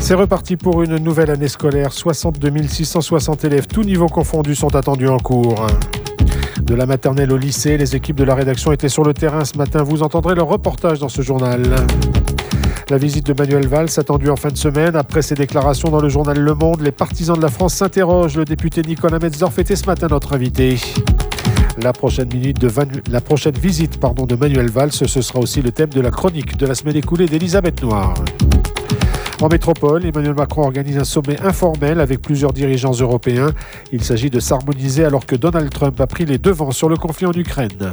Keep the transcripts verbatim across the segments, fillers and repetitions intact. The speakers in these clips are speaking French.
C'est reparti pour une nouvelle année scolaire. soixante-deux mille six cent soixante élèves, tous niveaux confondus, sont attendus en cours. De la maternelle au lycée, les équipes de la rédaction étaient sur le terrain ce matin. Vous entendrez leur reportage dans ce journal. La visite de Manuel Valls attendue en fin de semaine. Après ses déclarations dans le journal Le Monde, les partisans de la France s'interrogent. Le député Nicolas Metzdorf était ce matin notre invité. La prochaine, minute de Van... la prochaine visite pardon, de Manuel Valls, ce sera aussi le thème de la chronique de la semaine écoulée d'Elisabeth Noir. En métropole, Emmanuel Macron organise un sommet informel avec plusieurs dirigeants européens. Il s'agit de s'harmoniser alors que Donald Trump a pris les devants sur le conflit en Ukraine.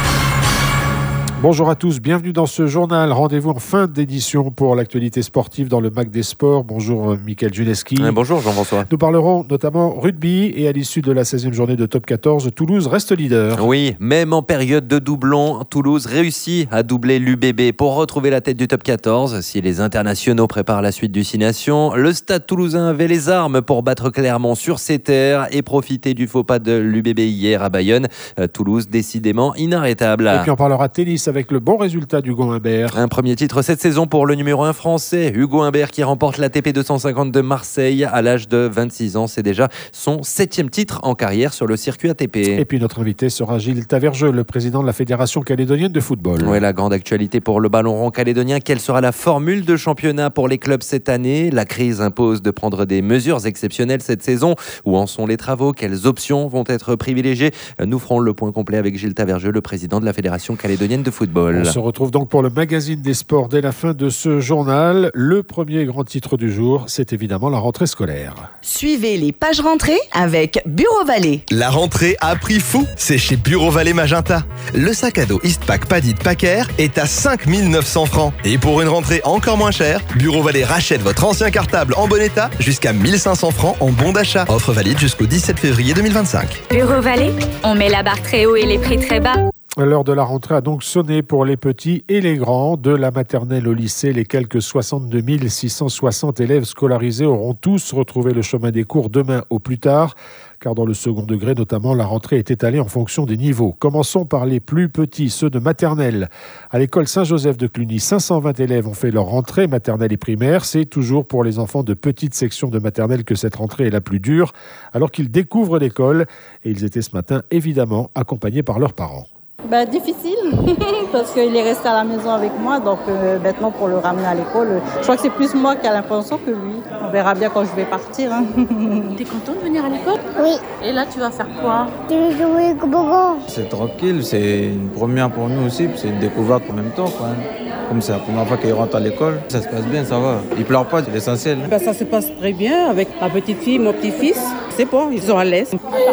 Bonjour à tous, bienvenue dans ce journal. Rendez-vous en fin d'édition pour l'actualité sportive dans le Mac des Sports. Bonjour Mickaël Juneski. Ouais, bonjour Jean-François. Nous parlerons notamment rugby et à l'issue de la seizième journée de Top quatorze, Toulouse reste leader. Oui, même en période de doublon, Toulouse réussit à doubler l'U B B pour retrouver la tête du Top quatorze. Si les internationaux préparent la suite du Six Nations, le Stade toulousain avait les armes pour battre Clermont sur ses terres et profiter du faux pas de l'U B B hier à Bayonne. Toulouse décidément inarrêtable. Et puis on parlera tennis avec le bon résultat d'Hugo Humbert. Un premier titre cette saison pour le numéro un français, Hugo Humbert, qui remporte l'A T P deux cent cinquante de Marseille à l'âge de vingt-six ans. C'est déjà son septième titre en carrière sur le circuit A T P. Et puis notre invité sera Gilles Tavergeux, le président de la Fédération calédonienne de football. Oui, la grande actualité pour le ballon rond calédonien. Quelle sera la formule de championnat pour les clubs cette année? La crise impose de prendre des mesures exceptionnelles cette saison. Où en sont les travaux? Quelles options vont être privilégiées? Nous ferons le point complet avec Gilles Tavergeux, le président de la Fédération calédonienne de football. On se retrouve donc pour le magazine des sports dès la fin de ce journal. Le premier grand titre du jour, c'est évidemment la rentrée scolaire. Suivez les pages rentrées avec Bureau Vallée. La rentrée a prix fou, c'est chez Bureau Vallée Magenta. Le sac à dos Eastpak Paddy de Packer est à cinq mille neuf cents francs. Et pour une rentrée encore moins chère, Bureau Vallée rachète votre ancien cartable en bon état jusqu'à mille cinq cents francs en bon d'achat. Offre valide jusqu'au dix-sept février deux mille vingt-cinq. Bureau Vallée, on met la barre très haut et les prix très bas. L'heure de la rentrée a donc sonné pour les petits et les grands. De la maternelle au lycée, les quelques soixante-deux mille six cent soixante élèves scolarisés auront tous retrouvé le chemin des cours demain au plus tard, car dans le second degré notamment, la rentrée est étalée en fonction des niveaux. Commençons par les plus petits, ceux de maternelle. À l'école Saint-Joseph de Cluny, cinq cent vingt élèves ont fait leur rentrée maternelle et primaire. C'est toujours pour les enfants de petite section de maternelle que cette rentrée est la plus dure, alors qu'ils découvrent l'école. Et ils étaient ce matin évidemment accompagnés par leurs parents. Ben, difficile, parce qu'il est resté à la maison avec moi, donc euh, maintenant pour le ramener à l'école, je crois que c'est plus moi qui ai l'impression que lui. On verra bien quand je vais partir. Hein. T'es content de venir à l'école? Oui. Et là, tu vas faire quoi? Je vais jouer au toboggan. C'est tranquille, c'est une première pour nous aussi, c'est une découverte en même temps, quoi. Comme c'est la première fois qu'il rentre à l'école, ça se passe bien, ça va. Il pleure pas, c'est l'essentiel. Ben, ça se passe très bien avec ma petite fille, mon petit-fils. C'est bon, ils sont à l'aise.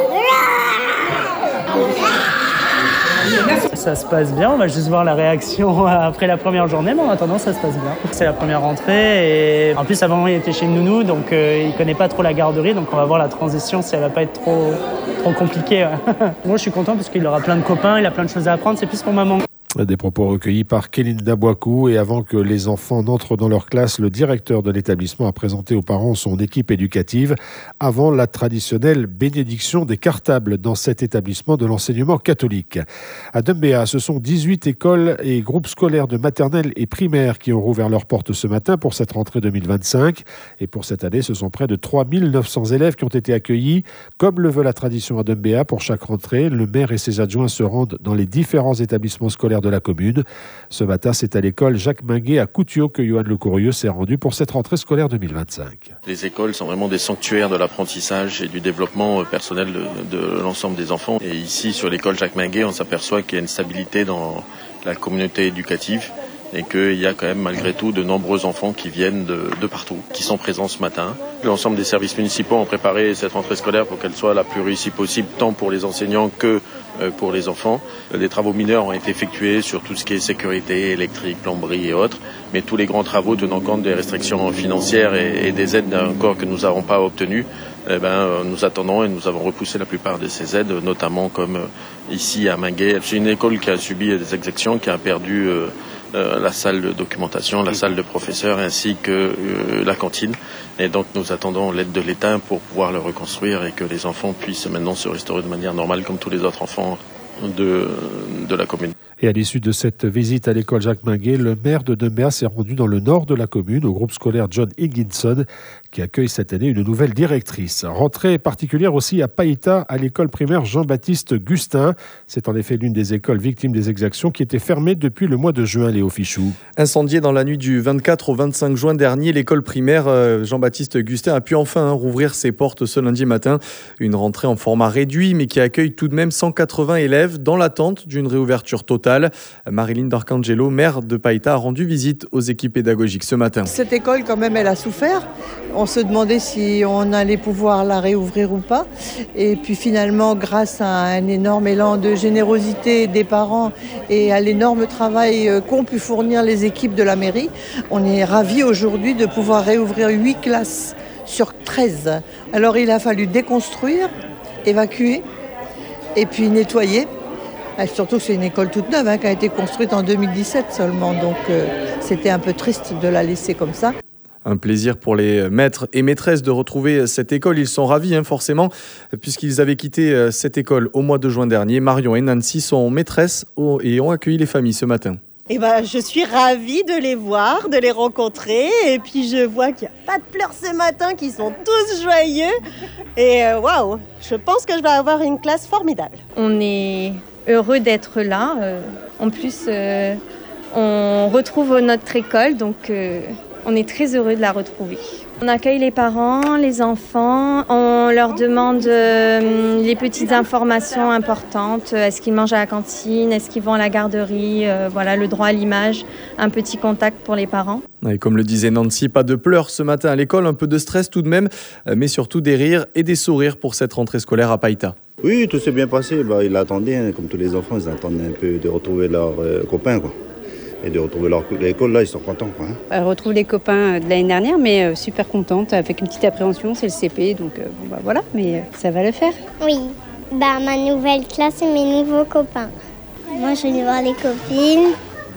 Ça se passe bien, on va juste voir la réaction après la première journée, mais en attendant ça se passe bien. C'est la première rentrée et en plus avant il était chez le nounou, donc euh, il connaît pas trop la garderie, donc on va voir la transition si elle va pas être trop, trop compliquée. Moi je suis content parce qu'il aura plein de copains, il a plein de choses à apprendre, c'est plus pour maman. Des propos recueillis par Kéline Dabouakou. Et avant que les enfants n'entrent dans leur classe, le directeur de l'établissement a présenté aux parents son équipe éducative avant la traditionnelle bénédiction des cartables dans cet établissement de l'enseignement catholique. À Dumbéa, ce sont dix-huit écoles et groupes scolaires de maternelle et primaire qui ont rouvert leurs portes ce matin pour cette rentrée deux mille vingt-cinq. Et pour cette année, ce sont près de trois mille neuf cents élèves qui ont été accueillis. Comme le veut la tradition à Dumbéa, pour chaque rentrée, le maire et ses adjoints se rendent dans les différents établissements scolaires de la commune. Ce matin, c'est à l'école Jacques Minguet à Coutiot que Johan Le Courrieux s'est rendu pour cette rentrée scolaire deux mille vingt-cinq. Les écoles sont vraiment des sanctuaires de l'apprentissage et du développement personnel de, de l'ensemble des enfants. Et ici, sur l'école Jacques Minguet, on s'aperçoit qu'il y a une stabilité dans la communauté éducative et qu'il y a quand même malgré tout de nombreux enfants qui viennent de, de partout, qui sont présents ce matin. L'ensemble des services municipaux ont préparé cette rentrée scolaire pour qu'elle soit la plus réussie possible, tant pour les enseignants que pour les enfants. Des travaux mineurs ont été effectués sur tout ce qui est sécurité, électrique, plomberie et autres, mais tous les grands travaux tenant compte des restrictions financières et, et des aides encore que nous n'avons pas obtenues, eh ben, nous attendons et nous avons repoussé la plupart de ces aides, notamment comme ici à Minguet. C'est une école qui a subi des exactions, qui a perdu euh, euh, la salle de documentation, la salle de professeurs ainsi que euh, la cantine. Et donc nous attendons l'aide de l'État pour pouvoir le reconstruire et que les enfants puissent maintenant se restaurer de manière normale comme tous les autres enfants de, de la commune. Et à l'issue de cette visite à l'école Jacques Minguet, le maire de Neméa s'est rendu dans le nord de la commune, au groupe scolaire John Higginson, qui accueille cette année une nouvelle directrice. Rentrée particulière aussi à Païta, à l'école primaire Jean-Baptiste Gustin. C'est en effet l'une des écoles victimes des exactions qui était fermée depuis le mois de juin, Léo Fichou. Incendiée dans la nuit du vingt-quatre au vingt-cinq juin dernier, l'école primaire Jean-Baptiste Gustin a pu enfin hein, rouvrir ses portes ce lundi matin. Une rentrée en format réduit, mais qui accueille tout de même cent quatre-vingts élèves dans l'attente d'une réouverture totale. Marilyn D'Arcangelo, maire de Païta, a rendu visite aux équipes pédagogiques ce matin. Cette école, quand même, elle a souffert. On se demandait si on allait pouvoir la réouvrir ou pas. Et puis finalement, grâce à un énorme élan de générosité des parents et à l'énorme travail qu'ont pu fournir les équipes de la mairie, on est ravis aujourd'hui de pouvoir réouvrir huit classes sur treize. Alors il a fallu déconstruire, évacuer et puis nettoyer. Surtout que c'est une école toute neuve hein, qui a été construite en deux mille dix-sept seulement, donc euh, c'était un peu triste de la laisser comme ça. Un plaisir pour les maîtres et maîtresses de retrouver cette école. Ils sont ravis hein, forcément, puisqu'ils avaient quitté cette école au mois de juin dernier. Marion et Nancy sont maîtresses et ont accueilli les familles ce matin. Eh ben, je suis ravie de les voir, de les rencontrer. Et puis je vois qu'il n'y a pas de pleurs ce matin, qu'ils sont tous joyeux. Et waouh, wow, je pense que je vais avoir une classe formidable. On est heureux d'être là. Euh, en plus, euh, on retrouve notre école, donc euh, on est très heureux de la retrouver. On accueille les parents, les enfants, on leur demande euh, les petites informations importantes. Est-ce qu'ils mangent à la cantine? Est-ce qu'ils vont à la garderie? euh, Voilà, le droit à l'image, un petit contact pour les parents. Et comme le disait Nancy, pas de pleurs ce matin à l'école, un peu de stress tout de même, mais surtout des rires et des sourires pour cette rentrée scolaire à Païta. Oui, tout s'est bien passé. Bah, ils l'attendaient, hein, comme tous les enfants, ils attendaient un peu de retrouver leurs euh, copains, quoi. Et de retrouver leur l'école, là, ils sont contents, quoi. Hein. Elle retrouve les copains de l'année dernière, mais euh, super contente, avec une petite appréhension, c'est le C P, donc euh, bon, bah, voilà, mais euh, ça va le faire. Oui, bah, ma nouvelle classe et mes nouveaux copains. Moi, je vais voir les copines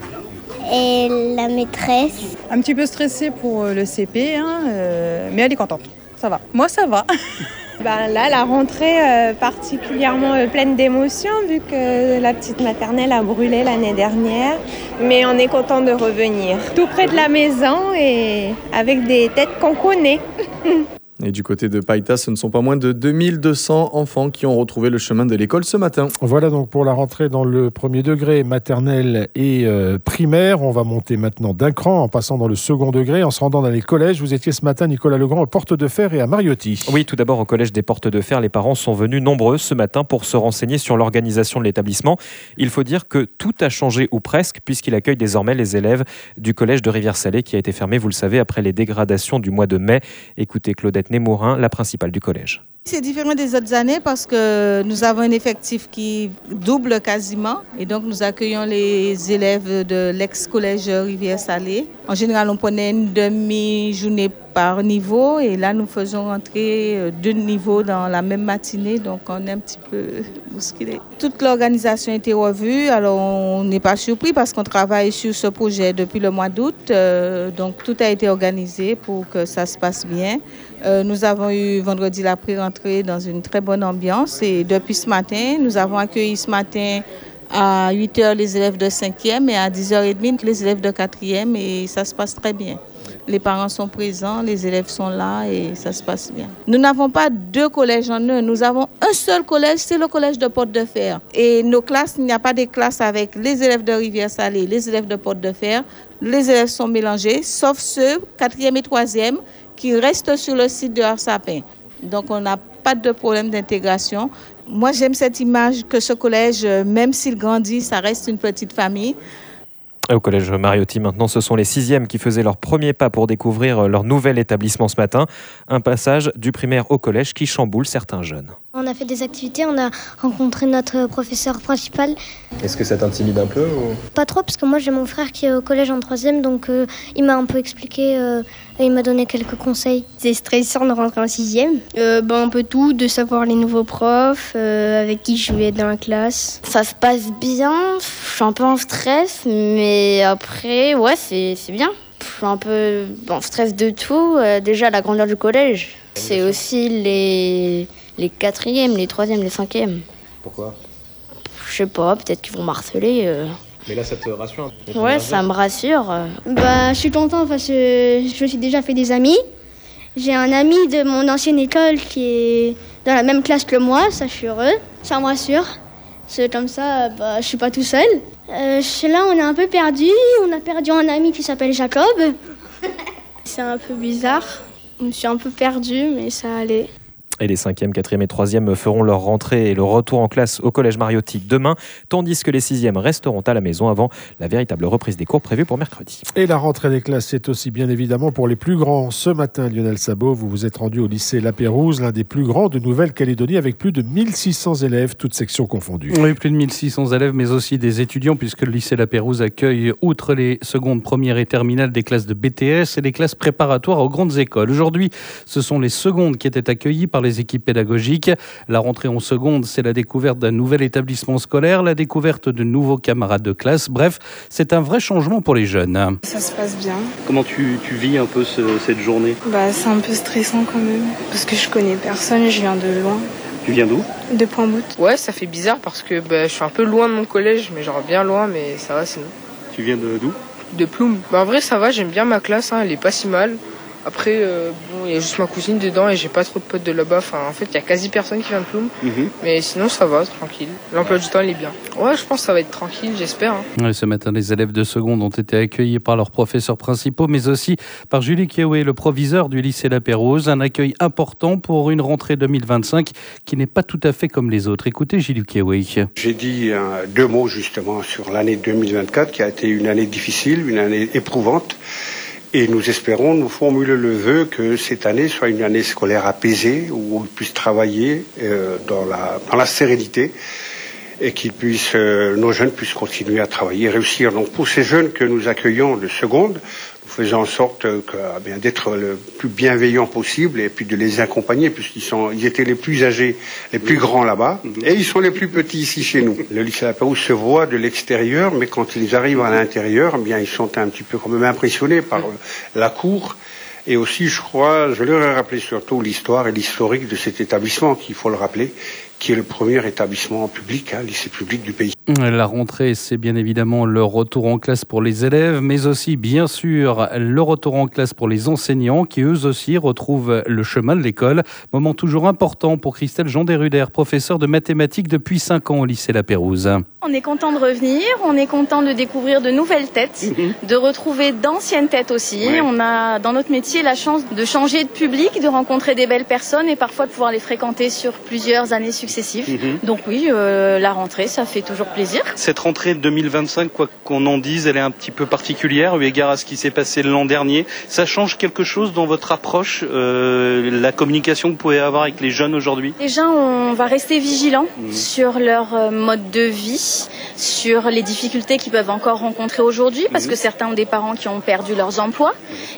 et la maîtresse. Un petit peu stressée pour le C P, hein, euh, mais elle est contente, ça va. Moi, ça va. Ben là, la rentrée euh, particulièrement euh, pleine d'émotions vu que la petite maternelle a brûlé l'année dernière. Mais on est content de revenir tout près de la maison et avec des têtes qu'on connaît. Et du côté de Païta, ce ne sont pas moins de deux mille deux cents enfants qui ont retrouvé le chemin de l'école ce matin. Voilà donc pour la rentrée dans le premier degré, maternelle et euh, primaire. On va monter maintenant d'un cran en passant dans le second degré, en se rendant dans les collèges. Vous étiez ce matin, Nicolas Legrand, aux Portes de Fer et à Mariotti. Oui, tout d'abord au collège des Portes de Fer, les parents sont venus nombreux ce matin pour se renseigner sur l'organisation de l'établissement. Il faut dire que tout a changé ou presque puisqu'il accueille désormais les élèves du collège de Rivière-Salée qui a été fermé, vous le savez, après les dégradations du mois de mai. Écoutez Claudette Némourin, la principale du collège. C'est différent des autres années parce que nous avons un effectif qui double quasiment et donc nous accueillons les élèves de l'ex-collège Rivière-Salée. En général, on prenait une demi-journée par niveau et là, nous faisons rentrer deux niveaux dans la même matinée, donc on est un petit peu bousculé. Toute l'organisation a été revue, alors on n'est pas surpris parce qu'on travaille sur ce projet depuis le mois d'août, euh, donc tout a été organisé pour que ça se passe bien. Euh, nous avons eu vendredi la pré-rentrée dans une très bonne ambiance et depuis ce matin, nous avons accueilli ce matin à huit heures les élèves de cinquième et à dix heures trente les élèves de quatrième et ça se passe très bien. Les parents sont présents, les élèves sont là et ça se passe bien. Nous n'avons pas deux collèges en un, nous avons un seul collège, c'est le collège de Porte de Fer. Et nos classes, il n'y a pas de classes avec les élèves de Rivière-Salée, les élèves de Porte de Fer. Les élèves sont mélangés, sauf ceux, quatrième et troisième, qui restent sur le site de Harsapin. Donc on n'a pas de problème d'intégration. Moi j'aime cette image que ce collège, même s'il grandit, ça reste une petite famille. Au collège Mariotti, maintenant, ce sont les sixièmes qui faisaient leur premier pas pour découvrir leur nouvel établissement ce matin. Un passage du primaire au collège qui chamboule certains jeunes. On a fait des activités, on a rencontré notre professeur principal. Est-ce que ça t'intimide un peu ou... Pas trop, parce que moi j'ai mon frère qui est au collège en troisième, donc euh, il m'a un peu expliqué euh, et il m'a donné quelques conseils. C'est stressant de rentrer en sixième. Euh, ben, un peu tout, de savoir les nouveaux profs, euh, avec qui je vais être dans la classe. Ça se passe bien, je suis un peu en stress, mais après, ouais, c'est, c'est bien. Je suis un peu en stress de tout. Euh, déjà, la grandeur du collège, c'est aussi les... les quatrièmes, les troisièmes, les cinquièmes. Pourquoi ? je sais pas, peut-être qu'ils vont m'harceler. Euh. Mais là, ça te rassure un peu? Ouais, ça me rassure. Bah, je suis contente parce que je me suis déjà fait des amis. J'ai un ami de mon ancienne école qui est dans la même classe que moi, ça je suis heureux. Ça me rassure. C'est comme ça, bah, je suis pas tout seul. Euh, là, on est un peu perdu. On a perdu un ami qui s'appelle Jacob. C'est un peu bizarre. Je me suis un peu perdue, mais ça allait. Et les cinquièmes, quatrièmes et troisièmes feront leur rentrée et le retour en classe au collège Mariotti demain, tandis que les sixièmes resteront à la maison avant la véritable reprise des cours prévue pour mercredi. Et la rentrée des classes, c'est aussi bien évidemment pour les plus grands. Ce matin, Lionel Sabot, vous vous êtes rendu au lycée La Pérouse, l'un des plus grands de Nouvelle-Calédonie, avec plus de mille six cents élèves, toutes sections confondues. Oui, plus de mille six cents élèves, mais aussi des étudiants, puisque le lycée La Pérouse accueille, outre les secondes, premières et terminales, des classes de B T S et des classes préparatoires aux grandes écoles. Aujourd'hui, ce sont les secondes qui étaient accueillies par les équipes pédagogiques. La rentrée en seconde, c'est la découverte d'un nouvel établissement scolaire, la découverte de nouveaux camarades de classe. Bref, c'est un vrai changement pour les jeunes. Ça se passe bien. Comment tu, tu vis un peu ce, cette journée? Bah, c'est un peu stressant quand même, parce que je connais personne, je viens de loin. Tu viens d'où? De Pointe-Bout. Ouais, ça fait bizarre parce que bah, je suis un peu loin de mon collège, mais genre bien loin, mais ça va sinon. Tu viens de d'où? De Ploum. Bah, en vrai, ça va, j'aime bien ma classe, hein, elle est pas si mal. Après, euh, bon, il y a juste ma cousine dedans et j'ai pas trop de potes de là-bas. Enfin, en fait, il y a quasi personne qui vient de Ploum. Mm-hmm. Mais sinon, ça va, c'est tranquille. L'emploi du temps, il est bien. Ouais, je pense que ça va être tranquille, j'espère. Hein. Ouais, ce matin, les élèves de seconde ont été accueillis par leurs professeurs principaux, mais aussi par Julie Kiewé, le proviseur du lycée La Pérouse. Un accueil important pour une rentrée deux mille vingt-cinq qui n'est pas tout à fait comme les autres. Écoutez, Julie Kiewé. J'ai dit euh, deux mots justement sur l'année deux mille vingt-quatre, qui a été une année difficile, une année éprouvante. Et nous espérons, nous formulons le vœu que cette année soit une année scolaire apaisée, où on puisse travailler euh, dans, la, dans la sérénité et qu'ils puissent, euh, nos jeunes puissent continuer à travailler et réussir. Donc pour ces jeunes que nous accueillons de seconde, nous faisons en sorte que, eh bien, d'être le plus bienveillant possible et puis de les accompagner puisqu'ils sont, ils étaient les plus âgés, les plus grands là-bas et ils sont les plus petits ici chez nous. Le lycée La Pérouse se voit de l'extérieur, mais quand ils arrivent à l'intérieur, eh bien ils sont un petit peu quand même impressionnés par la cour. Et aussi, je crois, je leur ai rappelé surtout l'histoire et l'historique de cet établissement, qu'il faut le rappeler, qui est le premier établissement public, hein, lycée public du pays. La rentrée, c'est bien évidemment le retour en classe pour les élèves, mais aussi, bien sûr, le retour en classe pour les enseignants, qui eux aussi retrouvent le chemin de l'école. Moment toujours important pour Christelle Jean-Desruder, professeure de mathématiques depuis cinq ans au lycée La Pérouse. On est content de revenir, on est content de découvrir de nouvelles têtes, mmh. de retrouver d'anciennes têtes aussi. Ouais. On a, dans notre métier, la chance de changer de public, de rencontrer des belles personnes et parfois de pouvoir les fréquenter sur plusieurs années successives. Mmh. Donc oui, euh, la rentrée, ça fait toujours plaisir. Cette rentrée deux mille vingt-cinq, quoi qu'on en dise, elle est un petit peu particulière eu égard à ce qui s'est passé l'an dernier. Ça change quelque chose dans votre approche, euh, la communication que vous pouvez avoir avec les jeunes aujourd'hui? Déjà, on va rester vigilants mmh. sur leur mode de vie, sur les difficultés qu'ils peuvent encore rencontrer aujourd'hui, parce mmh. que certains ont des parents qui ont perdu leurs emplois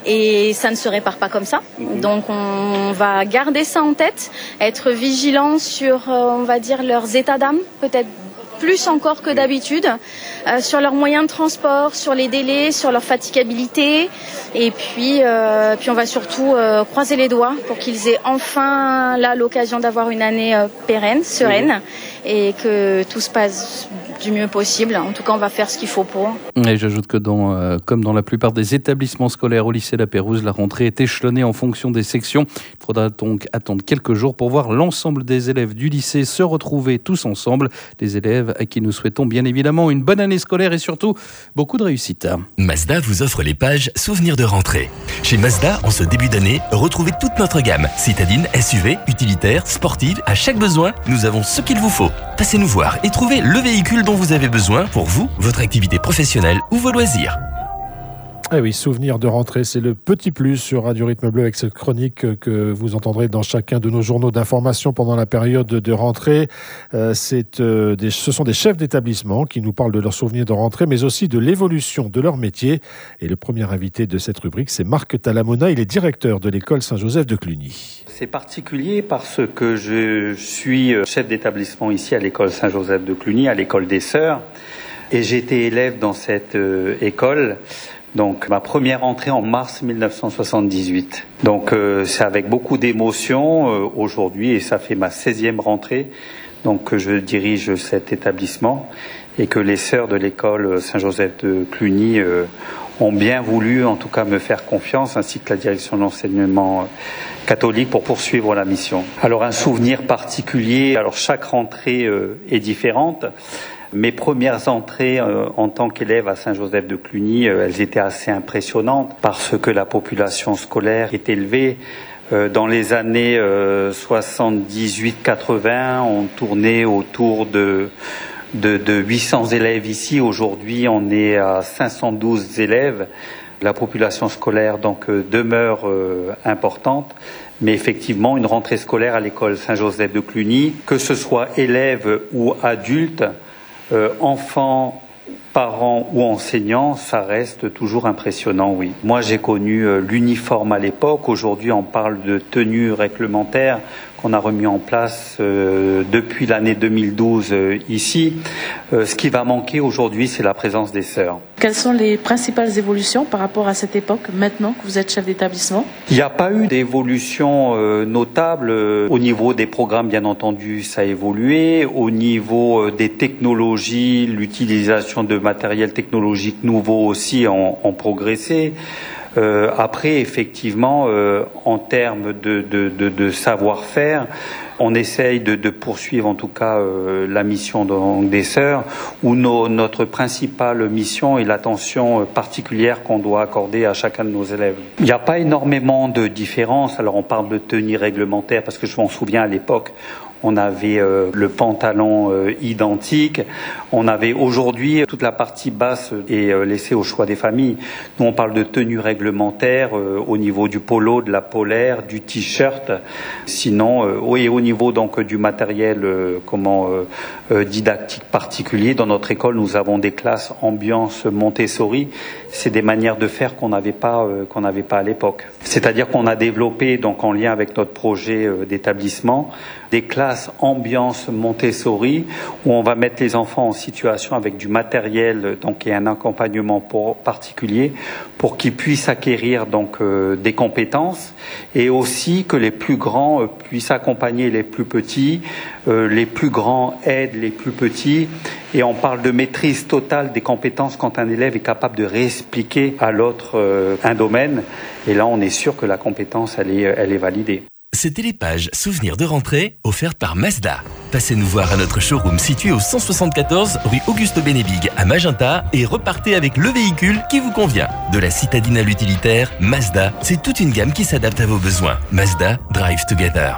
et ça ne se répare pas comme ça. Mmh. Donc on va garder ça en tête, être vigilant sur, euh, on va dire, leurs états d'âme, peut-être plus encore que d'habitude, euh, sur leurs moyens de transport, sur les délais, sur leur fatigabilité. Et puis, euh, puis on va surtout euh, croiser les doigts pour qu'ils aient enfin là l'occasion d'avoir une année euh, pérenne, sereine, mmh. et que tout se passe du mieux possible. En tout cas, on va faire ce qu'il faut pour. Et j'ajoute que dans, euh, comme dans la plupart des établissements scolaires au lycée La Pérouse, la rentrée est échelonnée en fonction des sections. Il faudra donc attendre quelques jours pour voir l'ensemble des élèves du lycée se retrouver tous ensemble. Des élèves à qui nous souhaitons bien évidemment une bonne année scolaire et surtout beaucoup de réussite. Mazda vous offre les pages Souvenirs de rentrée. Chez Mazda, en ce début d'année, retrouvez toute notre gamme. Citadine, S U V, utilitaire, sportive. À chaque besoin, nous avons ce qu'il vous faut. Passez nous voir et trouvez le véhicule dont vous avez besoin pour vous, votre activité professionnelle ou vos loisirs. Eh oui, souvenir de rentrée, c'est le petit plus sur Radio Rythme Bleu avec cette chronique que vous entendrez dans chacun de nos journaux d'information pendant la période de rentrée. Euh, c'est, euh, des, ce sont des chefs d'établissement qui nous parlent de leurs souvenirs de rentrée, mais aussi de l'évolution de leur métier. Et le premier invité de cette rubrique, c'est Marc Talamona. Il est directeur de l'école Saint-Joseph de Cluny. C'est particulier parce que je suis chef d'établissement ici à l'école Saint-Joseph de Cluny, à l'école des Sœurs. Et j'ai été élève dans cette euh, école. Donc ma première entrée en mars mille neuf cent soixante-dix-huit. Donc euh, c'est avec beaucoup d'émotion euh, aujourd'hui et ça fait ma seizième rentrée donc que je dirige cet établissement et que les sœurs de l'école Saint-Joseph de Cluny euh, ont bien voulu, en tout cas, me faire confiance, ainsi que la direction de l'enseignement catholique, pour poursuivre la mission. Alors, un souvenir particulier, alors chaque rentrée euh, est différente. Mes premières entrées euh, en tant qu'élève à Saint-Joseph de Cluny, euh, elles étaient assez impressionnantes parce que la population scolaire est élevée. Euh, dans les années euh, soixante-dix-huit quatre-vingts, on tournait autour de De, de huit cents élèves ici. Aujourd'hui, on est à cinq cent douze élèves. La population scolaire donc euh, demeure euh, importante, mais effectivement, une rentrée scolaire à l'école Saint-Joseph de Cluny, que ce soit élèves ou adultes, euh, enfants, parents ou enseignants, ça reste toujours impressionnant, oui. Moi, j'ai connu euh, l'uniforme à l'époque. Aujourd'hui, on parle de tenue réglementaire qu'on a remis en place euh, depuis l'année deux mille douze euh, ici. Euh, ce qui va manquer aujourd'hui, c'est la présence des sœurs. Quelles sont les principales évolutions par rapport à cette époque, maintenant que vous êtes chef d'établissement? Il n'y a pas eu d'évolution euh, notable. Au niveau des programmes, bien entendu, ça a évolué. Au niveau euh, des technologies, l'utilisation de matériel technologique nouveau aussi ont, ont progressé. Euh, après, effectivement, euh, en termes de, de, de, de savoir-faire, on essaye de, de poursuivre en tout cas euh, la mission de, des sœurs, où nos, notre principale mission est l'attention particulière qu'on doit accorder à chacun de nos élèves. Il n'y a pas énormément de différence. Alors on parle de tenue réglementaire parce que je m'en souviens à l'époque, on avait euh, le pantalon euh, identique. On avait aujourd'hui toute la partie basse est euh, laissée au choix des familles. Nous, on parle de tenue réglementaire euh, au niveau du polo, de la polaire, du t-shirt. Sinon, euh, oui, au niveau donc du matériel euh, comment euh, euh, didactique particulier. Dans notre école, nous avons des classes ambiance Montessori. C'est des manières de faire qu'on n'avait pas euh, qu'on n'avait pas à l'époque. C'est-à-dire qu'on a développé donc en lien avec notre projet euh, d'établissement des classes ambiance Montessori où on va mettre les enfants en situation avec du matériel donc et un accompagnement pour, particulier pour qu'ils puissent acquérir donc euh, des compétences et aussi que les plus grands euh, puissent accompagner les plus petits, euh, les plus grands aident les plus petits et on parle de maîtrise totale des compétences quand un élève est capable de réexpliquer à l'autre euh, un domaine et là on est sûr que la compétence elle est, elle est validée. C'était les pages Souvenirs de rentrée offertes par Mazda. Passez nous voir à notre showroom situé au cent soixante-quatorze rue Auguste Bénébig à Magenta et repartez avec le véhicule qui vous convient. De la citadine à l'utilitaire, Mazda, c'est toute une gamme qui s'adapte à vos besoins. Mazda, drive together.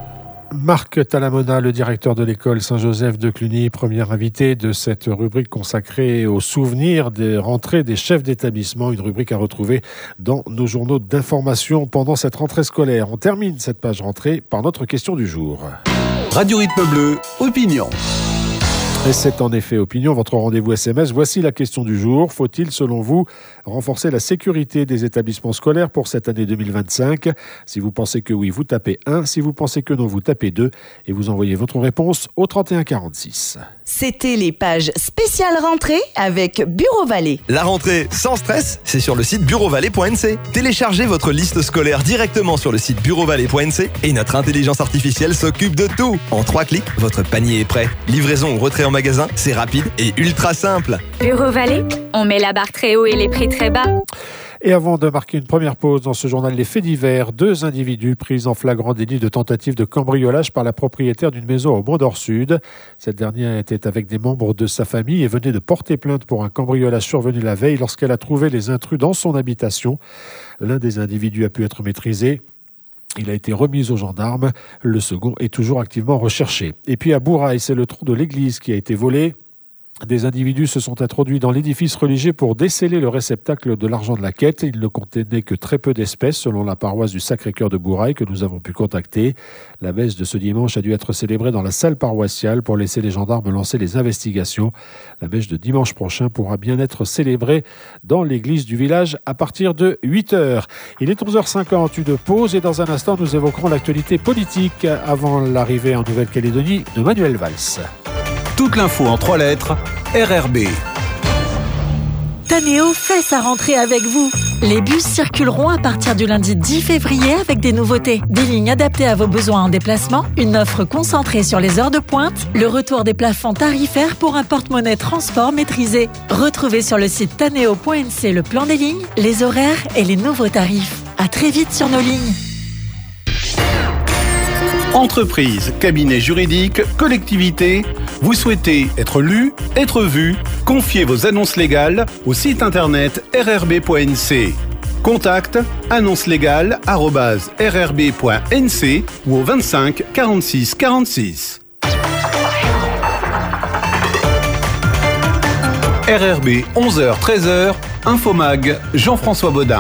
Marc Talamona, le directeur de l'école Saint-Joseph de Cluny, premier invité de cette rubrique consacrée aux souvenirs des rentrées des chefs d'établissement, une rubrique à retrouver dans nos journaux d'information pendant cette rentrée scolaire. On termine cette page rentrée par notre question du jour. Radio Rythme Bleu, opinion. Et c'est en effet Opinion, votre rendez-vous S M S. Voici la question du jour. Faut-il, selon vous, renforcer la sécurité des établissements scolaires pour cette année deux mille vingt-cinq ? Si vous pensez que oui, vous tapez un. Si vous pensez que non, vous tapez deux. Et vous envoyez votre réponse au trente et un quarante-six. C'était les pages spéciales rentrée avec Bureau Vallée. La rentrée sans stress, c'est sur le site bureau vallée point n c. Téléchargez votre liste scolaire directement sur le site bureau vallée point n c et notre intelligence artificielle s'occupe de tout. En trois clics, votre panier est prêt. Livraison ou retrait en magasin, c'est rapide et ultra simple. Bureau Vallée, on met la barre très haut et les prix très bas. Et avant de marquer une première pause dans ce journal Les Faits divers, deux individus pris en flagrant délit de tentative de cambriolage par la propriétaire d'une maison au Mont-d'Or-Sud. Cette dernière était avec des membres de sa famille et venait de porter plainte pour un cambriolage survenu la veille lorsqu'elle a trouvé les intrus dans son habitation. L'un des individus a pu être maîtrisé. Il a été remis aux gendarmes. Le second est toujours activement recherché. Et puis à Bourail, c'est le tronc de l'église qui a été volé. Des individus se sont introduits dans l'édifice religieux pour déceler le réceptacle de l'argent de la quête. Il ne contenait que très peu d'espèces, selon la paroisse du Sacré-Cœur de Bourail que nous avons pu contacter. La messe de ce dimanche a dû être célébrée dans la salle paroissiale pour laisser les gendarmes lancer les investigations. La messe de dimanche prochain pourra bien être célébrée dans l'église du village à partir de huit heures. Il est onze heures cinquante, une pause et dans un instant nous évoquerons l'actualité politique avant l'arrivée en Nouvelle-Calédonie de Manuel Valls. Toute l'info en trois lettres, R R B. Taneo fait sa rentrée avec vous. Les bus circuleront à partir du lundi dix février avec des nouveautés. Des lignes adaptées à vos besoins en déplacement, une offre concentrée sur les heures de pointe, le retour des plafonds tarifaires pour un porte-monnaie transport maîtrisé. Retrouvez sur le site taneo point n c le plan des lignes, les horaires et les nouveaux tarifs. À très vite sur nos lignes. Entreprise, cabinet juridique, collectivité, vous souhaitez être lu, être vu? Confiez vos annonces légales au site internet r r b point n c. Contact annonce légale arobase r r b point n c ou au vingt-cinq quarante-six quarante-six. R R B onze heures treize heures, Infomag, Jean-François Baudin.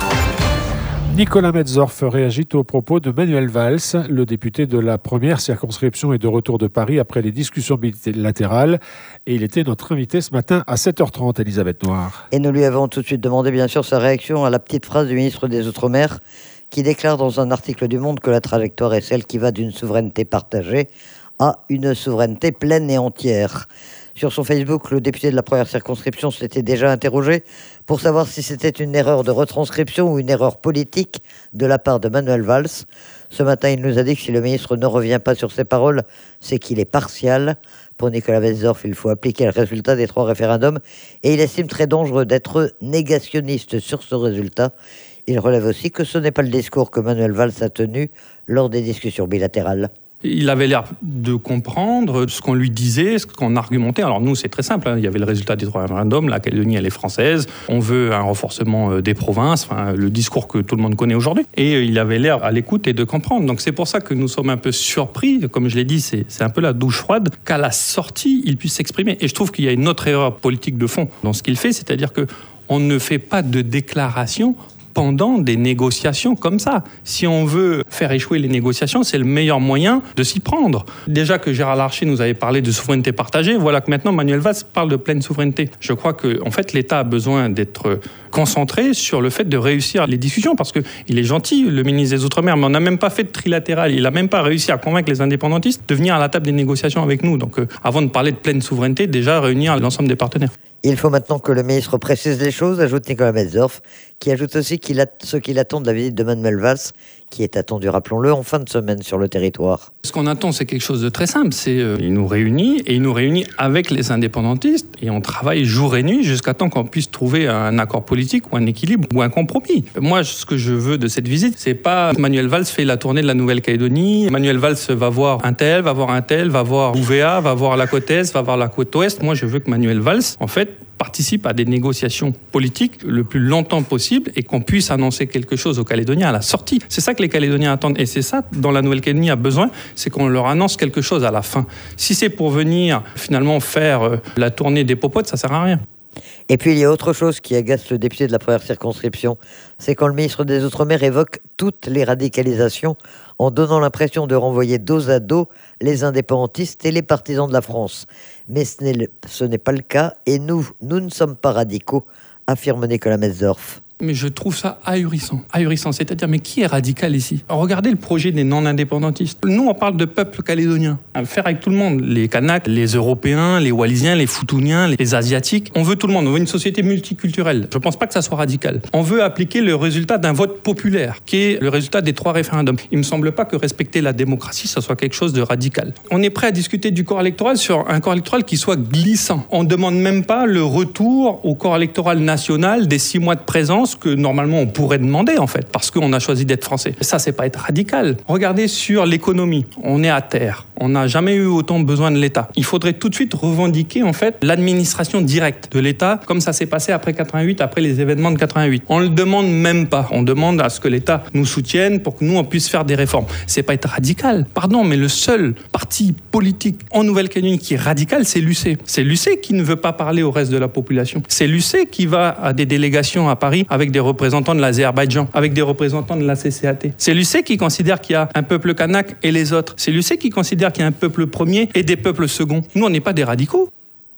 Nicolas Metzdorf réagit aux propos de Manuel Valls. Le député de la première circonscription est de retour de Paris après les discussions bilatérales. Et il était notre invité ce matin à sept heures trente, Elisabeth Noir. Et nous lui avons tout de suite demandé, bien sûr, sa réaction à la petite phrase du ministre des Outre-mer qui déclare dans un article du Monde que la trajectoire est celle qui va d'une souveraineté partagée à une souveraineté pleine et entière. Sur son Facebook, le député de la première circonscription s'était déjà interrogé pour savoir si c'était une erreur de retranscription ou une erreur politique de la part de Manuel Valls. Ce matin, il nous a dit que si le ministre ne revient pas sur ses paroles, c'est qu'il est partial. Pour Nicolas Metzdorf, il faut appliquer le résultat des trois référendums et il estime très dangereux d'être négationniste sur ce résultat. Il relève aussi que ce n'est pas le discours que Manuel Valls a tenu lors des discussions bilatérales. Il avait l'air de comprendre ce qu'on lui disait, ce qu'on argumentait. Alors nous, c'est très simple, hein. Il y avait le résultat des trois référendums, la Calédonie, elle est française, on veut un renforcement des provinces, enfin, le discours que tout le monde connaît aujourd'hui. Et il avait l'air à l'écoute et de comprendre. Donc c'est pour ça que nous sommes un peu surpris, comme je l'ai dit, c'est, c'est un peu la douche froide, qu'à la sortie, il puisse s'exprimer. Et je trouve qu'il y a une autre erreur politique de fond dans ce qu'il fait, c'est-à-dire qu'on ne fait pas de déclaration pendant des négociations comme ça. Si on veut faire échouer les négociations, c'est le meilleur moyen de s'y prendre. Déjà que Gérard Larcher nous avait parlé de souveraineté partagée, voilà que maintenant Manuel Valls parle de pleine souveraineté. Je crois que, en fait, l'État a besoin d'être concentré sur le fait de réussir les discussions, parce qu'il est gentil, le ministre des Outre-mer, mais on n'a même pas fait de trilatéral. Il n'a même pas réussi à convaincre les indépendantistes de venir à la table des négociations avec nous. Donc, euh, avant de parler de pleine souveraineté, déjà réunir l'ensemble des partenaires. Il faut maintenant que le ministre précise les choses, ajoute Nicolas Metzdorf, qui ajoute aussi qu'il a ce qu'il attend de la visite de Manuel Valls, qui est attendu, rappelons-le, en fin de semaine sur le territoire. Ce qu'on attend, c'est quelque chose de très simple. C'est euh, il nous réunit, et il nous réunit avec les indépendantistes, et on travaille jour et nuit jusqu'à temps qu'on puisse trouver un accord politique ou un équilibre ou un compromis. Moi, ce que je veux de cette visite, c'est pas Manuel Valls fait la tournée de la Nouvelle-Calédonie, Manuel Valls va voir un tel, va voir un tel, va voir Ouvéa, va voir la côte Est, va voir la côte Ouest. Moi, je veux que Manuel Valls, en fait, participe à des négociations politiques le plus longtemps possible et qu'on puisse annoncer quelque chose aux Calédoniens à la sortie. C'est ça que les Calédoniens attendent et c'est ça dont la Nouvelle-Calédonie a besoin, c'est qu'on leur annonce quelque chose à la fin. Si c'est pour venir finalement faire la tournée des popotes, ça sert à rien. Et puis il y a autre chose qui agace le député de la première circonscription, c'est quand le ministre des Outre-mer évoque toutes les radicalisations en donnant l'impression de renvoyer dos à dos les indépendantistes et les partisans de la France. Mais ce n'est, ce n'est pas le cas et nous, nous ne sommes pas radicaux, affirme Nicolas Metzdorf. Mais je trouve ça ahurissant. Ahurissant, c'est-à-dire, mais qui est radical ici ? Regardez le projet des non-indépendantistes. Nous, on parle de peuple calédonien. À faire avec tout le monde. Les Kanaks, les Européens, les Wallisiens, les Futuniens, les Asiatiques. On veut tout le monde. On veut une société multiculturelle. Je ne pense pas que ça soit radical. On veut appliquer le résultat d'un vote populaire, qui est le résultat des trois référendums. Il ne me semble pas que respecter la démocratie, ça soit quelque chose de radical. On est prêt à discuter du corps électoral sur un corps électoral qui soit glissant. On ne demande même pas le retour au corps électoral national des six mois de présence que normalement on pourrait demander en fait, parce qu'on a choisi d'être français. Ça, c'est pas être radical. Regardez sur l'économie, on est à terre. On n'a jamais eu autant besoin de l'État. Il faudrait tout de suite revendiquer en fait l'administration directe de l'État, comme ça s'est passé après quatre-vingt-huit, après les événements de quatre-vingt-huit. On le demande même pas. On demande à ce que l'État nous soutienne pour que nous on puisse faire des réformes. C'est pas être radical. Pardon, mais le seul parti politique en Nouvelle-Calédonie qui est radical, c'est l'U C. C'est l'U C qui ne veut pas parler au reste de la population. C'est l'U C qui va à des délégations à Paris avec des représentants de l'Azerbaïdjan, avec des représentants de la C C A T. C'est l'U C qui considère qu'il y a un peuple kanak et les autres. C'est l'U C qui considère qu'il y a un peuple premier et des peuples seconds. Nous, on n'est pas des radicaux.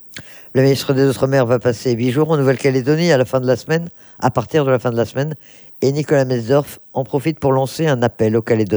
Le ministre des Outre-mer va passer huit jours en Nouvelle-Calédonie à la fin de la semaine, à partir de la fin de la semaine, et Nicolas Metzdorf en profite pour lancer un appel aux Calédoniens.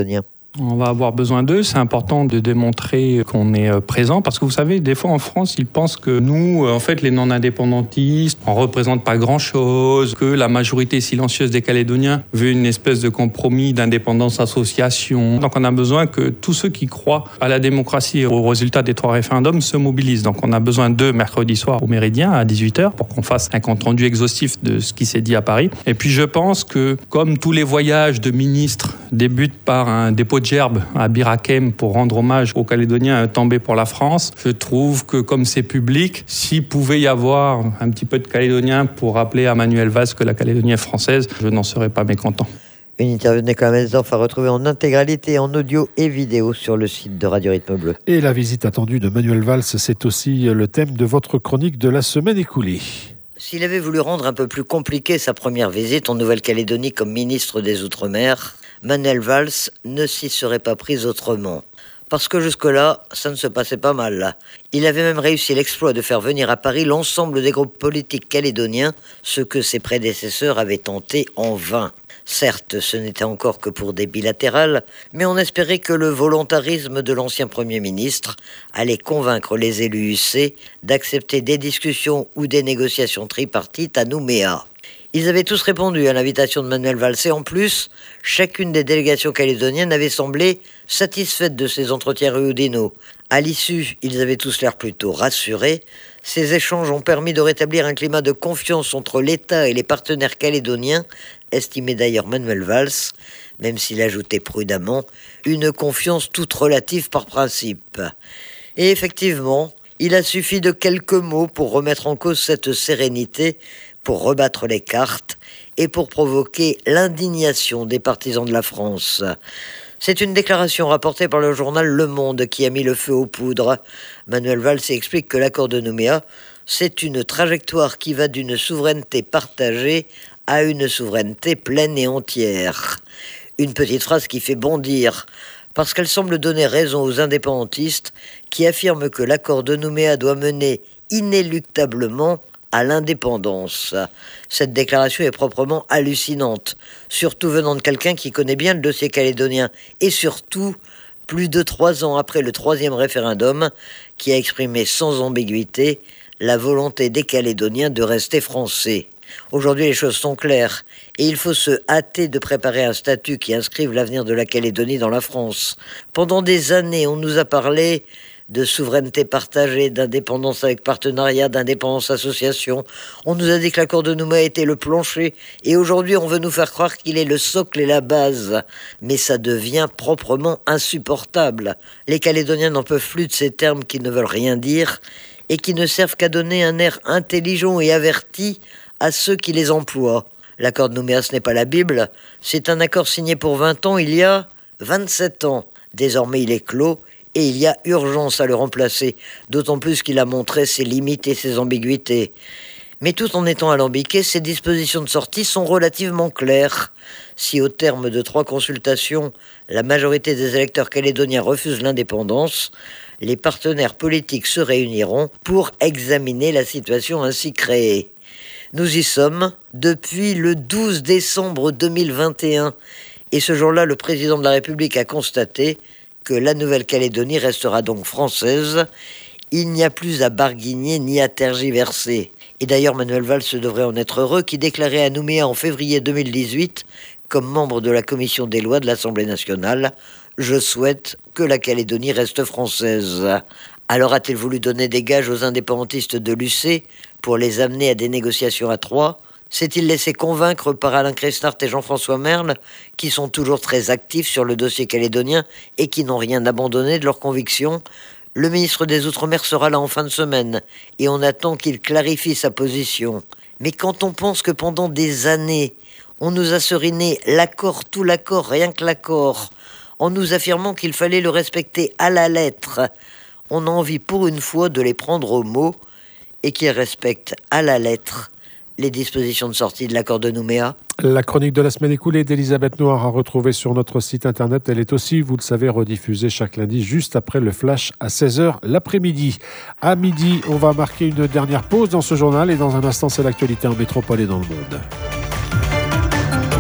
On va avoir besoin d'eux. C'est important de démontrer qu'on est présent parce que vous savez, des fois en France, ils pensent que nous, en fait, les non-indépendantistes, on représente pas grand-chose, que la majorité silencieuse des Calédoniens veut une espèce de compromis d'indépendance association. Donc on a besoin que tous ceux qui croient à la démocratie et au résultat des trois référendums se mobilisent. Donc on a besoin d'eux mercredi soir au Méridien à dix-huit heures pour qu'on fasse un compte-rendu exhaustif de ce qui s'est dit à Paris. Et puis je pense que comme tous les voyages de ministres débutent par un dépôt de gerbe à Bir Hakeim pour rendre hommage aux Calédoniens tombés pour la France. Je trouve que comme c'est public, s'il pouvait y avoir un petit peu de Calédoniens pour rappeler à Manuel Valls que la Calédonie est française, je n'en serais pas mécontent. Une interview de Nicolas Melsdorf à retrouver en intégralité, en audio et vidéo sur le site de Radio Rythme Bleu. Et la visite attendue de Manuel Valls, c'est aussi le thème de votre chronique de la semaine écoulée. S'il avait voulu rendre un peu plus compliqué sa première visite en Nouvelle-Calédonie comme ministre des Outre-mer, Manuel Valls ne s'y serait pas pris autrement. Parce que jusque-là, ça ne se passait pas mal. Il avait même réussi l'exploit de faire venir à Paris l'ensemble des groupes politiques calédoniens, ce que ses prédécesseurs avaient tenté en vain. Certes, ce n'était encore que pour des bilatérales, mais on espérait que le volontarisme de l'ancien Premier ministre allait convaincre les élus U C d'accepter des discussions ou des négociations tripartites à Nouméa. Ils avaient tous répondu à l'invitation de Manuel Valls et en plus, chacune des délégations calédoniennes avait semblé satisfaite de ces entretiens réudinaux. À l'issue, ils avaient tous l'air plutôt rassurés. Ces échanges ont permis de rétablir un climat de confiance entre l'État et les partenaires calédoniens, estimait d'ailleurs Manuel Valls, même s'il ajoutait prudemment une confiance toute relative par principe. Et effectivement, il a suffi de quelques mots pour remettre en cause cette sérénité, pour rebattre les cartes et pour provoquer l'indignation des partisans de la France. C'est une déclaration rapportée par le journal Le Monde qui a mis le feu aux poudres. Manuel Valls explique que l'accord de Nouméa, c'est une trajectoire qui va d'une souveraineté partagée à une souveraineté pleine et entière. Une petite phrase qui fait bondir, parce qu'elle semble donner raison aux indépendantistes qui affirment que l'accord de Nouméa doit mener inéluctablement à l'indépendance. Cette déclaration est proprement hallucinante, surtout venant de quelqu'un qui connaît bien le dossier calédonien, et surtout, plus de trois ans après le troisième référendum, qui a exprimé sans ambiguïté la volonté des Calédoniens de rester français. Aujourd'hui, les choses sont claires, et il faut se hâter de préparer un statut qui inscrive l'avenir de la Calédonie dans la France. Pendant des années, on nous a parlé de souveraineté partagée, d'indépendance avec partenariat, d'indépendance association. On nous a dit que l'accord de Nouméa était le plancher, et aujourd'hui on veut nous faire croire qu'il est le socle et la base. Mais ça devient proprement insupportable. Les Calédoniens n'en peuvent plus de ces termes qui ne veulent rien dire, et qui ne servent qu'à donner un air intelligent et averti à ceux qui les emploient. L'accord de Nouméa, ce n'est pas la Bible, c'est un accord signé pour vingt ans il y a vingt-sept ans. Désormais il est clos, et il y a urgence à le remplacer, d'autant plus qu'il a montré ses limites et ses ambiguïtés. Mais tout en étant alambiqué, ces dispositions de sortie sont relativement claires. Si au terme de trois consultations, la majorité des électeurs calédoniens refusent l'indépendance, les partenaires politiques se réuniront pour examiner la situation ainsi créée. Nous y sommes depuis le douze décembre deux mille vingt et un, et ce jour-là, le président de la République a constaté que la Nouvelle-Calédonie restera donc française. Il n'y a plus à barguigner ni à tergiverser. Et d'ailleurs, Manuel Valls devrait en être heureux, qui déclarait à Nouméa en février deux mille dix-huit, comme membre de la commission des lois de l'Assemblée nationale, « Je souhaite que la Calédonie reste française ». Alors a-t-il voulu donner des gages aux indépendantistes de l'U C pour les amener à des négociations à trois ? S'est-il laissé convaincre par Alain Crestart et Jean-François Merle, qui sont toujours très actifs sur le dossier calédonien et qui n'ont rien abandonné de leurs convictions ? Le ministre des Outre-mer sera là en fin de semaine et on attend qu'il clarifie sa position. Mais quand on pense que pendant des années, on nous a seriné l'accord, tout l'accord, rien que l'accord, en nous affirmant qu'il fallait le respecter à la lettre, on a envie pour une fois de les prendre au mot et qu'ils respectent à la lettre les dispositions de sortie de l'accord de Nouméa. La chronique de la semaine écoulée d'Elisabeth Noir à retrouver sur notre site internet. Elle est aussi, vous le savez, rediffusée chaque lundi juste après le flash à seize heures l'après-midi. À midi, on va marquer une dernière pause dans ce journal et dans un instant, c'est l'actualité en métropole et dans le monde.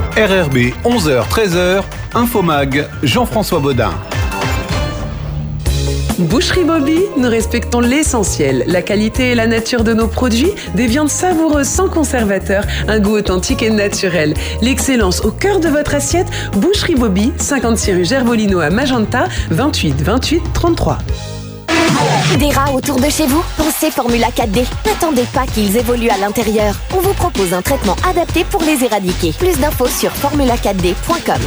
R R B onze heures treize heures, Infomag, Jean-François Baudin. Boucherie Bobby, nous respectons l'essentiel, la qualité et la nature de nos produits, des viandes savoureuses sans conservateur, un goût authentique et naturel. L'excellence au cœur de votre assiette, Boucherie Bobby, cinquante-six rue Gervolino à Magenta, vingt-huit vingt-huit trente-trois. Des rats autour de chez vous? Pensez Formula quatre D. N'attendez pas qu'ils évoluent à l'intérieur. On vous propose un traitement adapté pour les éradiquer. Plus d'infos sur formula quatre d point com.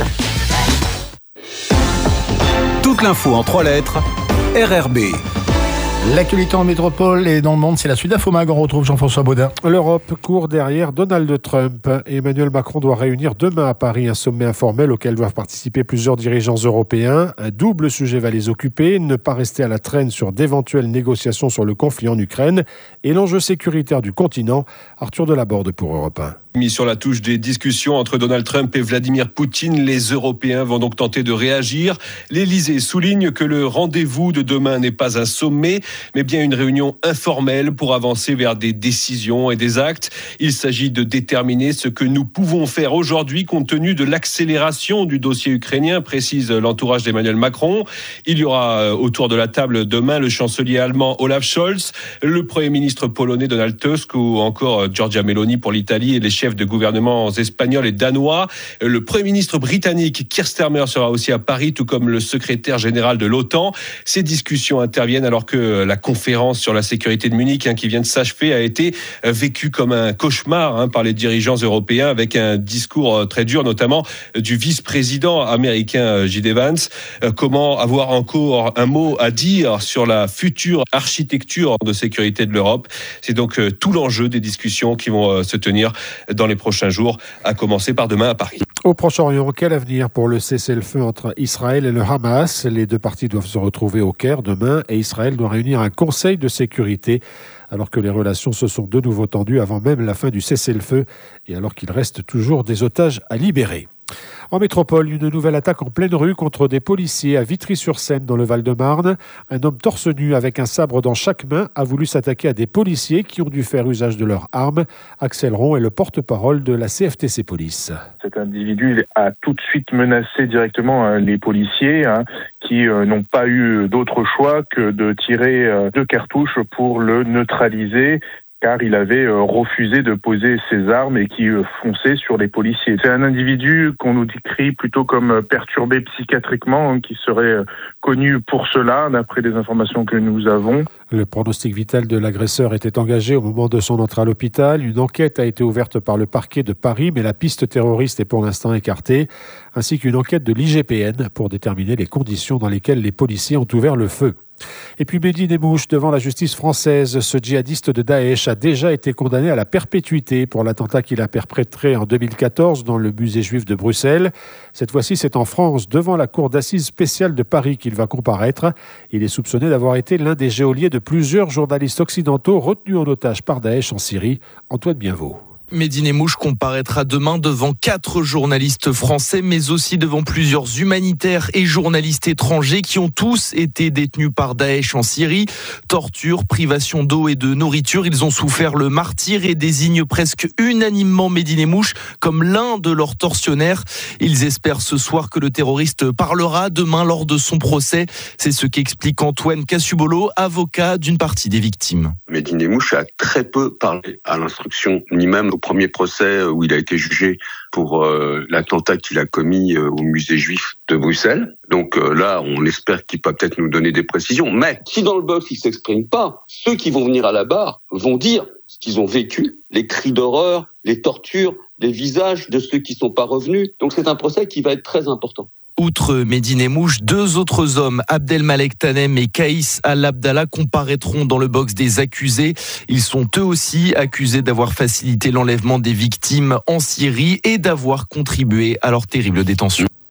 Toute l'info en trois lettres, R R B. L'actualité en métropole et dans le monde, c'est la suite d'Infomag. On retrouve Jean-François Baudin. L'Europe court derrière Donald Trump. Emmanuel Macron doit réunir demain à Paris un sommet informel auquel doivent participer plusieurs dirigeants européens. Un double sujet va les occuper, ne pas rester à la traîne sur d'éventuelles négociations sur le conflit en Ukraine et l'enjeu sécuritaire du continent. Arthur Delaborde pour Europe un. Mis sur la touche des discussions entre Donald Trump et Vladimir Poutine, les Européens vont donc tenter de réagir. L'Élysée souligne que le rendez-vous de demain n'est pas un sommet, mais bien une réunion informelle pour avancer vers des décisions et des actes. Il s'agit de déterminer ce que nous pouvons faire aujourd'hui compte tenu de l'accélération du dossier ukrainien, précise l'entourage d'Emmanuel Macron. Il y aura autour de la table demain le chancelier allemand Olaf Scholz, le premier ministre polonais Donald Tusk ou encore Giorgia Meloni pour l'Italie et les chefs de gouvernement espagnols et danois. Le premier ministre britannique Keir Starmer sera aussi à Paris, tout comme le secrétaire général de l'OTAN. Ces discussions interviennent alors que la conférence sur la sécurité de Munich, hein, qui vient de s'achever, a été vécue comme un cauchemar hein, par les dirigeants européens, avec un discours très dur, notamment du vice-président américain J D Vance. Comment avoir encore un mot à dire sur la future architecture de sécurité de l'Europe? C'est donc tout l'enjeu des discussions qui vont se tenir dans les prochains jours, à commencer par demain à Paris. Au Proche-Orient, quel avenir pour le cessez-le-feu entre Israël et le Hamas? Les deux parties doivent se retrouver au Caire demain et Israël doit réunir un conseil de sécurité alors que les relations se sont de nouveau tendues avant même la fin du cessez-le-feu et alors qu'il reste toujours des otages à libérer. En métropole, une nouvelle attaque en pleine rue contre des policiers à Vitry-sur-Seine dans le Val-de-Marne. Un homme torse nu avec un sabre dans chaque main a voulu s'attaquer à des policiers qui ont dû faire usage de leurs armes. Axel Ron est le porte-parole de la C F T C Police. Cet individu a tout de suite menacé directement hein, les policiers hein, qui euh, n'ont pas eu d'autre choix que de tirer euh, deux cartouches pour le neutraliser, car il avait refusé de poser ses armes et qui fonçait sur les policiers. C'est un individu qu'on nous décrit plutôt comme perturbé psychiatriquement, qui serait connu pour cela, d'après des informations que nous avons. Le pronostic vital de l'agresseur était engagé au moment de son entrée à l'hôpital. Une enquête a été ouverte par le parquet de Paris, mais la piste terroriste est pour l'instant écartée, ainsi qu'une enquête de l'I G P N pour déterminer les conditions dans lesquelles les policiers ont ouvert le feu. Et puis Mehdi Nemmouche, devant la justice française, ce djihadiste de Daesh a déjà été condamné à la perpétuité pour l'attentat qu'il a perpétré en deux mille quatorze dans le musée juif de Bruxelles. Cette fois-ci, c'est en France, devant la cour d'assises spéciale de Paris qu'il va comparaître. Il est soupçonné d'avoir été l'un des geôliers de plusieurs journalistes occidentaux retenus en otage par Daesh en Syrie. Antoine Bienvaux. Mehdi Nemmouche comparaîtra demain devant quatre journalistes français, mais aussi devant plusieurs humanitaires et journalistes étrangers qui ont tous été détenus par Daesh en Syrie. Torture, privation d'eau et de nourriture, ils ont souffert le martyre et désignent presque unanimement Mehdi Nemmouche comme l'un de leurs tortionnaires. Ils espèrent ce soir que le terroriste parlera demain lors de son procès. C'est ce qu'explique Antoine Cassubolo, avocat d'une partie des victimes. Mehdi Nemmouche a très peu parlé à l'instruction, ni même au premier procès où il a été jugé pour euh, l'attentat qu'il a commis euh, au musée juif de Bruxelles. Donc euh, là, on espère qu'il peut peut-être nous donner des précisions. Mais si dans le box, il ne s'exprime pas, ceux qui vont venir à la barre vont dire ce qu'ils ont vécu, les cris d'horreur, les tortures, les visages de ceux qui ne sont pas revenus. Donc c'est un procès qui va être très important. Outre Mehdi Nemmouche, deux autres hommes, Abdelmalek Tanem et Kaïs Al-Abdallah, comparaîtront dans le box des accusés. Ils sont eux aussi accusés d'avoir facilité l'enlèvement des victimes en Syrie et d'avoir contribué à leur terrible détention.